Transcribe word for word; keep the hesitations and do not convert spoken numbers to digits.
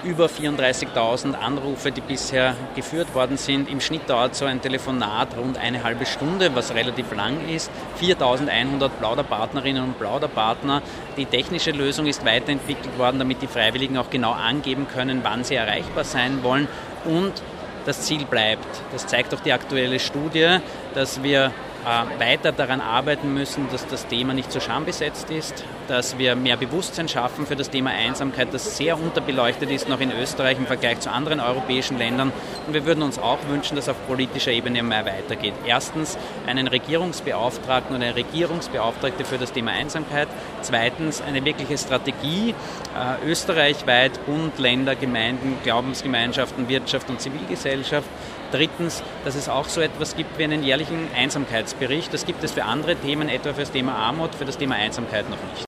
über vierunddreißigtausend Anrufe, die bisher geführt worden sind. Im Schnitt dauert so ein Telefonat rund eine halbe Stunde, was relativ lang ist. viertausendeinhundert Plauderpartnerinnen und Plauderpartner. Die technische Lösung ist weiterentwickelt worden, damit die Freiwilligen auch genau angeben können, wann sie erreichbar sein wollen. Und das Ziel bleibt. Das zeigt auch die aktuelle Studie, dass wir äh, weiter daran arbeiten müssen, dass das Thema nicht so schambesetzt ist, dass wir mehr Bewusstsein schaffen für das Thema Einsamkeit, das sehr unterbeleuchtet ist, noch in Österreich im Vergleich zu anderen europäischen Ländern. Und wir würden uns auch wünschen, dass auf politischer Ebene mehr weitergeht. Erstens einen Regierungsbeauftragten und eine Regierungsbeauftragte für das Thema Einsamkeit. Zweitens eine wirkliche Strategie, äh, österreichweit, Bund, Länder, Gemeinden, Glaubensgemeinschaften, Wirtschaft und Zivilgesellschaft. Drittens, dass es auch so etwas gibt wie einen jährlichen Einsamkeitsbericht. Das gibt es für andere Themen, etwa für das Thema Armut, für das Thema Einsamkeit noch nicht.